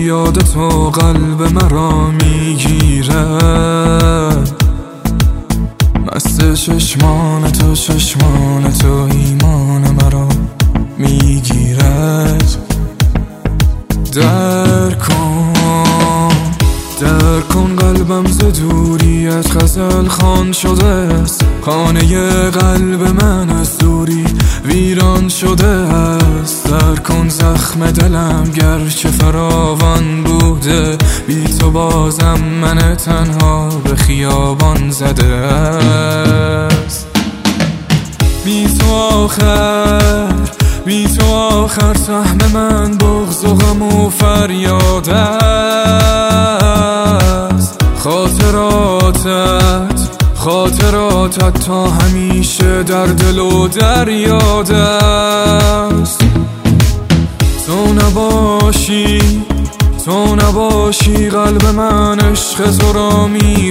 یاد تو قلب مرا میگیره، مست چشمان تو ایمان مرا میگیرد. در کن قلبم ز دوریت غزل خوان شده است، خانه قلب من از دوری ویران شده است. در کن زخم دلم گرچه فراوان بوده، بی تو بازم من تنها به خیابان زده است. بی تو آخر سهم من بغض و غم و فریاد است. خاطراتت تا همیشه در دل و در یاد است. تو نباشی قلب من عشق تو را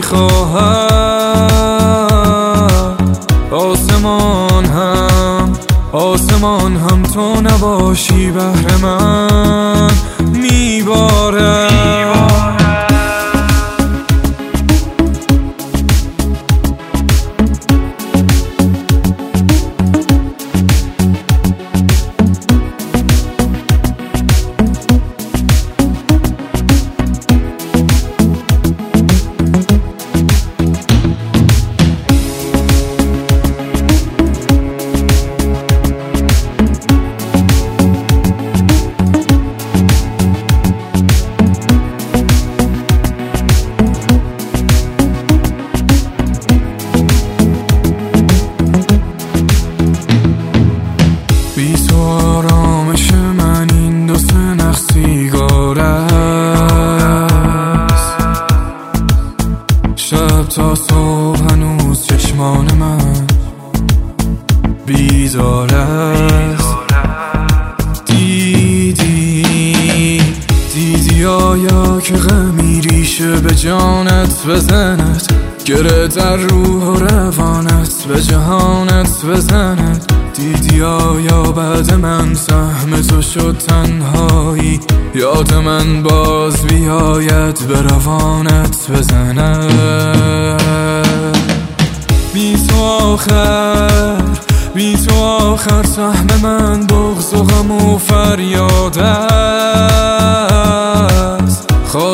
میخواهد. آسمان هم تو نباشی بهر من میباره. آرامش من این دو سنخ سیگار است. شب تا صبح هنوز چشمان من بیدار است. دیدی آیا که غمی ریشه به جانت بزند، گره در روح و روانت به جهانت بزند. دیدی آیا بعد من سهم تو شد تنهایی، یاد من باز بیاید به روانت بزند. بی تو آخر سهم من بغض و غم و فریاد است.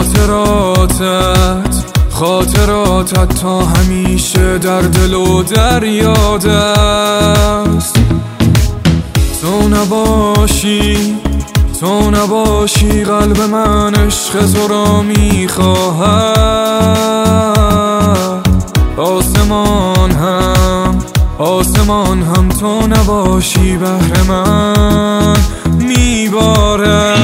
خاطراتت تا همیشه در دل و در یاد است. تو نباشی قلب من عشق تو را میخواهد. آسمان هم تو نباشی بهر من میباره.